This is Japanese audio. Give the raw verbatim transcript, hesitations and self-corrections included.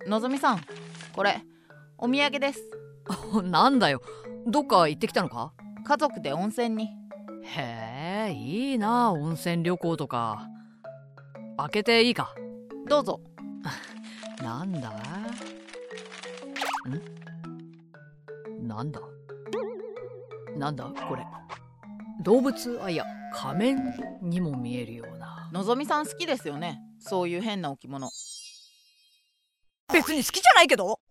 のぞみさん、これお土産です。 なんだよ、どっか行ってきたのか？ 家族で温泉に。 へえ、いいな、温泉旅行とか。開けていいか？ どうぞ。 なんだ？ん？なんだ？なんだこれ？動物、あ、いや仮面にも見えるような。 のぞみさん好きですよね、そういう変な置物。 別に好きじゃないけど。